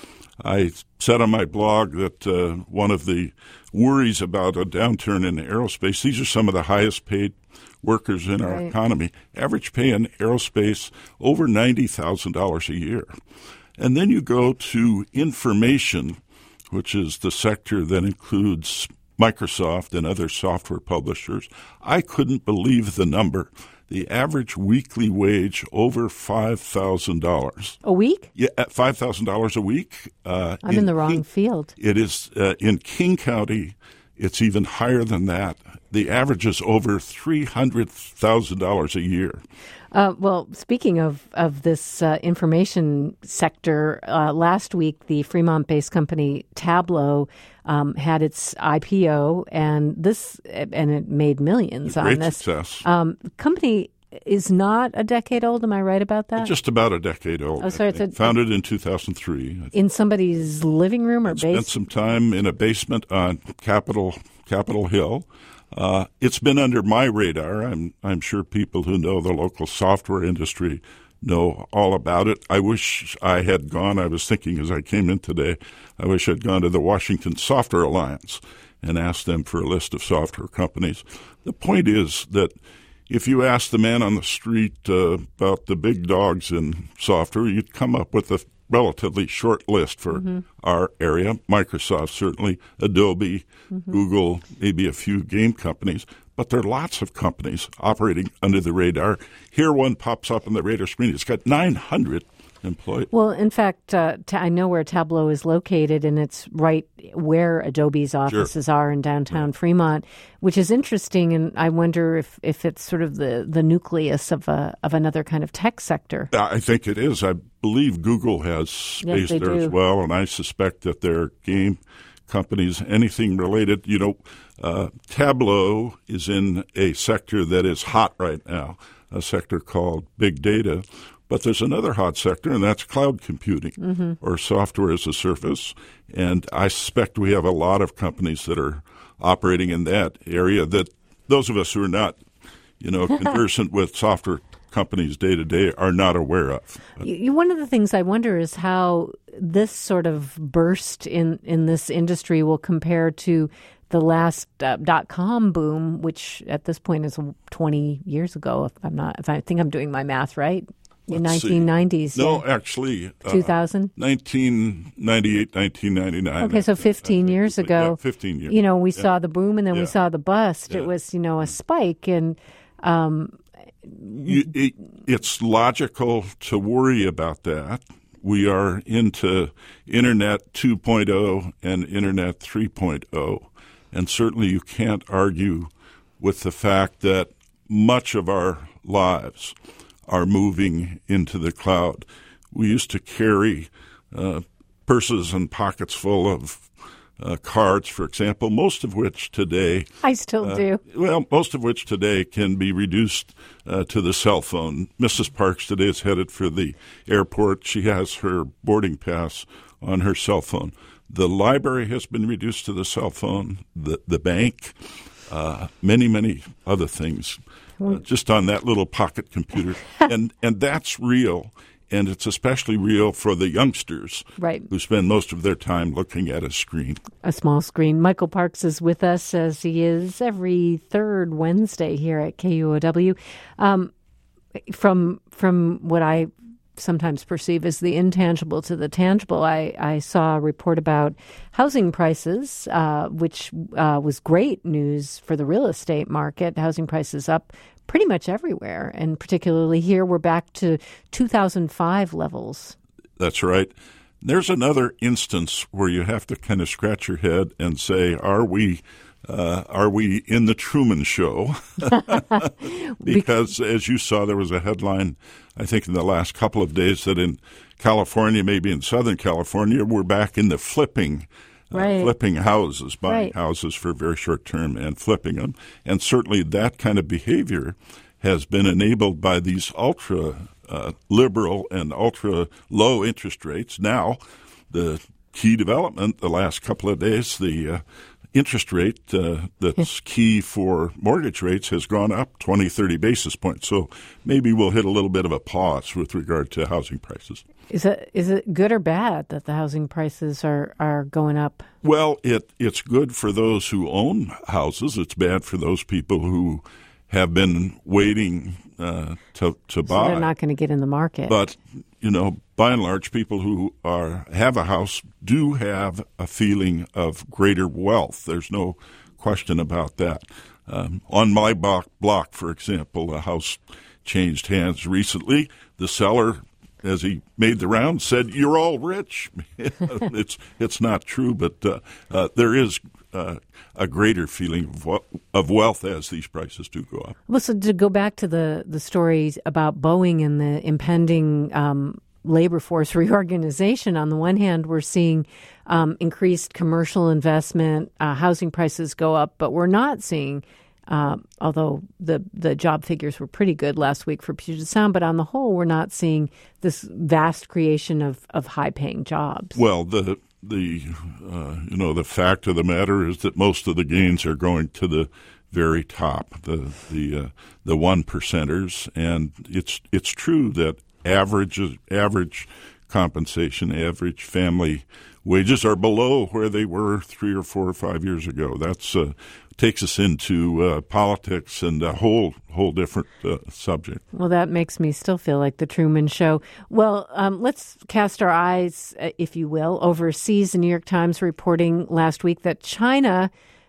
I said on my blog that uh, one of the worries about a downturn in aerospace, these are some of the highest paid workers in our right. economy. Average pay in aerospace, over ninety thousand dollars a year. And then you go to information, which is the sector that includes Microsoft and other software publishers. I couldn't believe the number. The average weekly wage over five thousand dollars. A week? Yeah, at five thousand dollars a week. Uh, I'm in, in the wrong King, field. It is uh, in King County. It's even higher than that. The average is over three hundred thousand dollars a year. Uh, well, speaking of, of this uh, information sector, uh, last week the Fremont-based company Tableau um, had its I P O, and this and it made millions Great on this. Success. Um, company is not a decade old. Am I right about that? Just about a decade old. Oh, sorry, it's a, founded in two thousand three. In somebody's living room or basement? Spent some time in a basement on Capitol Capitol Hill. Uh, it's been under my radar. I'm I'm sure people who know the local software industry know all about it. I wish I had gone. I was thinking as I came in today, I wish I'd gone to the Washington Software Alliance and asked them for a list of software companies. The point is that if you ask the man on the street uh, about the big dogs in software, you'd come up with a relatively short list for mm-hmm. our area. Microsoft, certainly, Adobe, mm-hmm. Google, maybe a few game companies. But there are lots of companies operating under the radar. Here one pops up on the radar screen. It's got nine hundred employees. Well, in fact, uh, t- I know where Tableau is located, and it's right where Adobe's offices sure. are in downtown yeah. Fremont, which is interesting. And I wonder if, if it's sort of the, the nucleus of a, of another kind of tech sector. I think it is. I believe Google has space yes, there do. as well, and I suspect that their game companies, anything related, you know, uh, Tableau is in a sector that is hot right now, a sector called big data. But there's another hot sector, and that's cloud computing mm-hmm. or software as a service. And I suspect we have a lot of companies that are operating in that area that those of us who are not, you know, conversant with software companies day to day are not aware of. You, one of the things I wonder is how this sort of burst in, in this industry will compare to the last uh, dot-com boom, which at this point is twenty years ago, if I'm not, if I think I'm doing my math right. In Let's nineteen nineties. See. No, yeah. actually. Uh, two thousand? nineteen ninety-eight, nineteen ninety-nine. Okay, so fifteen years ago. Yeah, fifteen years. You know, we yeah. saw the boom and then yeah. we saw the bust. Yeah. It was, you know, a spike. And um, you, it, it's logical to worry about that. We are into Internet two point oh and Internet three point oh. And certainly you can't argue with the fact that much of our lives are moving into the cloud. We used to carry uh, purses and pockets full of uh, cards, for example, most of which today I still uh, do. Well, most of which today can be reduced uh, to the cell phone. Missus Parks today is headed for the airport. She has her boarding pass on her cell phone. The library has been reduced to the cell phone. The the bank, uh, many many other things, uh, just on that little pocket computer, and and that's real. And it's especially real for the youngsters, right, who spend most of their time looking at a screen. A small screen. Michael Parks is with us, as he is every third Wednesday here at K U O W. Um, from from what I sometimes perceive as the intangible to the tangible, I, I saw a report about housing prices, uh, which uh, was great news for the real estate market. Housing prices up pretty much everywhere, and particularly here, we're back to two thousand five levels. That's right. There's another instance where you have to kind of scratch your head and say, are we uh, are we in the Truman Show? Because, as you saw, there was a headline, I think, in the last couple of days that in California, maybe in Southern California, we're back in the flipping Right. Uh, flipping houses, buying right. houses for very short term and flipping them. And certainly that kind of behavior has been enabled by these ultra uh, liberal and ultra low interest rates. Now, the key development the last couple of days, the uh, interest rate uh, that's key for mortgage rates has gone up twenty, thirty basis points. So maybe we'll hit a little bit of a pause with regard to housing prices. Is it is it good or bad that the housing prices are, are going up? Well, it it's good for those who own houses. It's bad for those people who have been waiting uh, to to buy. So they're not going to get in the market. But, you know, by and large, people who are have a house do have a feeling of greater wealth. There's no question about that. Um, on my block, block, for example, a house changed hands recently. The seller, as he made the round, said, "You're all rich." it's it's not true, but uh, uh, there is uh, a greater feeling of, of wealth as these prices do go up. Well, so to go back to the, the stories about Boeing and the impending um, labor force reorganization, on the one hand, we're seeing um, increased commercial investment, uh, housing prices go up, but we're not seeing Uh, although the, the job figures were pretty good last week for Puget Sound, but on the whole, we're not seeing this vast creation of, of high-paying jobs. Well, the the uh, you know the fact of the matter is that most of the gains are going to the very top, the the uh, the one percenters, and it's it's true that average average compensation, average family wages are below where they were three or four or five years ago. That's uh, takes us into uh, politics and a whole whole different uh, subject. Well, that makes me still feel like the Truman Show. Well, um, let's cast our eyes, uh, if you will, overseas. The New York Times reporting last week that China,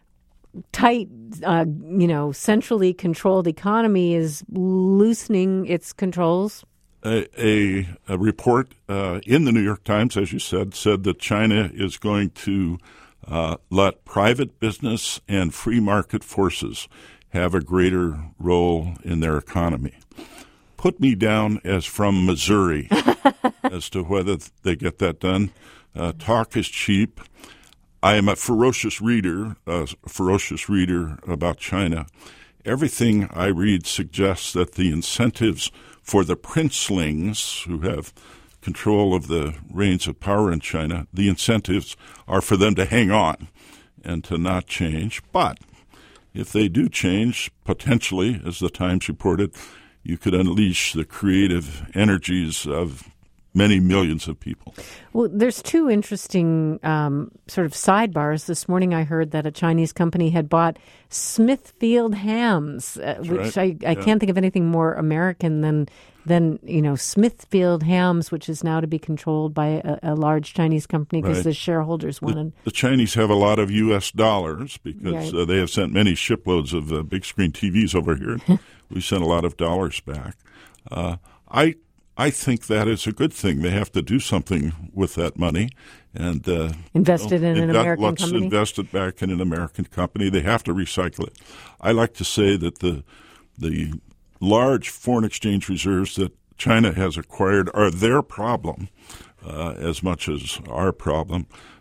tight, uh, you know, centrally controlled economy, is loosening its controls. A, a, a report uh, in the New York Times, as you said, said that China is going to uh, let private business and free market forces have a greater role in their economy. Put me down as from Missouri as to whether they get that done. Uh, talk is cheap. I am a ferocious reader, a ferocious reader about China. Everything I read suggests that the incentives for the princelings who have control of the reins of power in China, the incentives are for them to hang on and to not change. But if they do change, potentially, as the Times reported, you could unleash the creative energies of many millions of people. Well, there's two interesting um, sort of sidebars. This morning I heard that a Chinese company had bought Smithfield Hams, uh, which right. I, I yeah. can't think of anything more American than, than you know, Smithfield Hams, which is now to be controlled by a, a large Chinese company because right. the shareholders the, wanted. The Chinese have a lot of U S dollars because right. uh, they have sent many shiploads of uh, big screen T Vs over here. We sent a lot of dollars back. Uh, I I think that is a good thing. They have to do something with that money and uh, invest it in you know, an got, American let's company. invest it back in an American company. They have to recycle it. I like to say that the the large foreign exchange reserves that China has acquired are their problem uh, as much as our problem.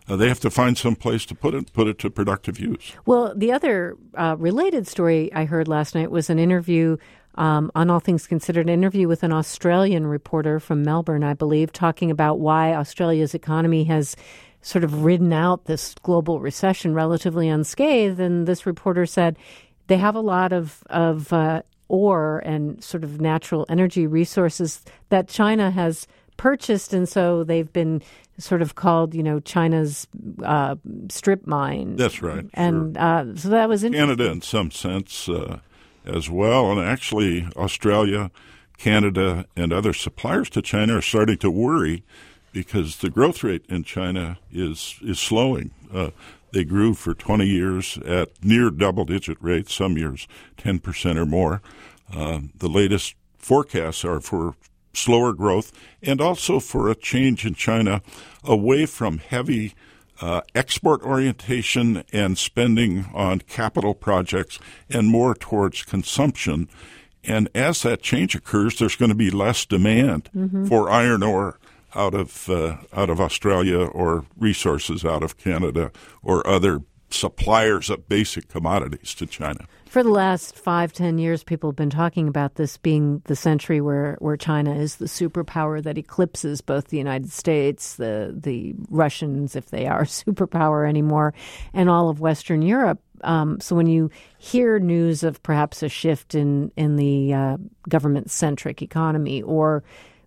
uh, they have to find some place to put it, put it to productive use. Well, the other uh, related story I heard last night was an interview um, on All Things Considered, an interview with an Australian reporter from Melbourne, I believe, talking about why Australia's economy has sort of ridden out this global recession relatively unscathed. And this reporter said they have a lot of, of uh, ore and sort of natural energy resources that China has purchased, and so they've been sort of called, you know, China's uh, strip mine. That's right. And sure. uh, so that was interesting. Canada, in some sense, uh, as well. And actually, Australia, Canada, and other suppliers to China are starting to worry because the growth rate in China is is slowing. Uh, they grew for twenty years at near double-digit rates, some years ten percent or more. Uh, the latest forecasts are for slower growth and also for a change in China away from heavy uh, export orientation and spending on capital projects and more towards consumption. And as that change occurs, there's going to be less demand mm-hmm. for iron ore out of uh, out of Australia or resources out of Canada or other suppliers of basic commodities to China. For the last five, ten years, people have been talking about this being the century where, where China is the superpower that eclipses both the United States, the the Russians, if they are a superpower anymore, and all of Western Europe. Um, so when you hear news of perhaps a shift in, in the uh, government-centric economy or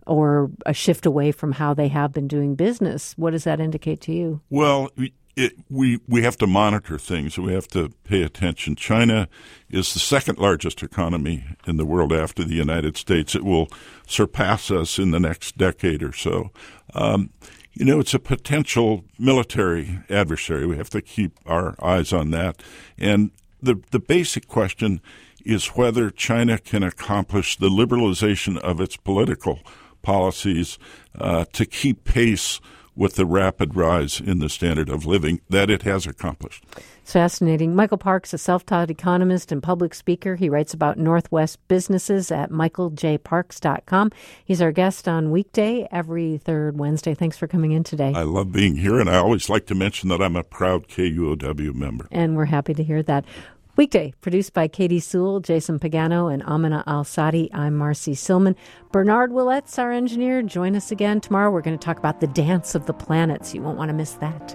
or a shift away from how they have been doing business, what does that indicate to you? Well, It, we we have to monitor things. We have to pay attention. China is the second largest economy in the world after the United States. It will surpass us in the next decade or so. Um, you know, it's a potential military adversary. We have to keep our eyes on that. And the the basic question is whether China can accomplish the liberalization of its political policies uh, to keep pace with the rapid rise in the standard of living that it has accomplished. It's fascinating. Michael Parks, a self-taught economist and public speaker. He writes about Northwest businesses at michael j parks dot com. He's our guest on weekday every third Wednesday. Thanks for coming in today. I love being here, and I always like to mention that I'm a proud K U O W member. And we're happy to hear that. Weekday, produced by Katie Sewell, Jason Pagano, and Amina Al-Sadi. I'm Marcy Silman. Bernard Willette's our engineer. Join us again tomorrow. We're going to talk about the dance of the planets. You won't want to miss that.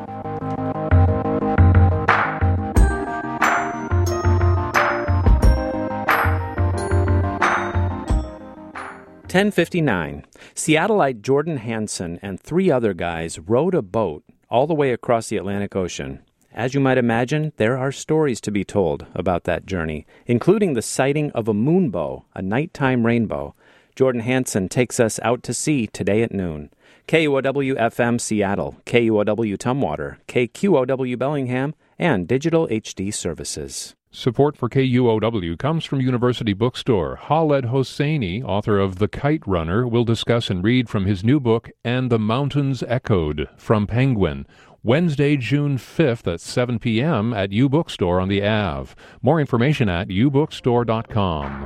ten fifty-nine. Seattleite Jordan Hansen and three other guys rowed a boat all the way across the Atlantic Ocean. As you might imagine, there are stories to be told about that journey, including the sighting of a moonbow, a nighttime rainbow. Jordan Hansen takes us out to sea today at noon. K U O W F M Seattle, K U O W Tumwater, K Q O W Bellingham, and Digital H D Services. Support for K U O W comes from University Bookstore. Khaled Hosseini, author of The Kite Runner, will discuss and read from his new book, And the Mountains Echoed, from Penguin. Wednesday, June fifth at seven p.m. at U Bookstore on the Ave. More information at u bookstore dot com.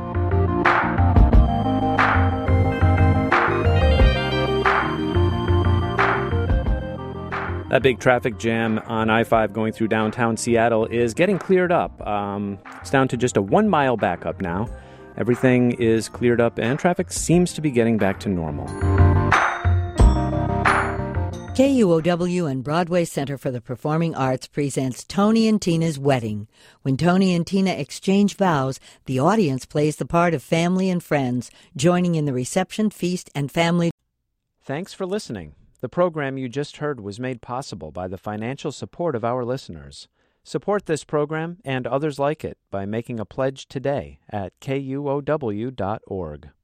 That big traffic jam on I five going through downtown Seattle is getting cleared up. Um, it's down to just a one-mile backup now. Everything is cleared up and traffic seems to be getting back to normal. K U O W and Broadway Center for the Performing Arts presents Tony and Tina's Wedding. When Tony and Tina exchange vows, the audience plays the part of family and friends, joining in the reception, feast, and family. Thanks for listening. The program you just heard was made possible by the financial support of our listeners. Support this program and others like it by making a pledge today at K U O W dot org.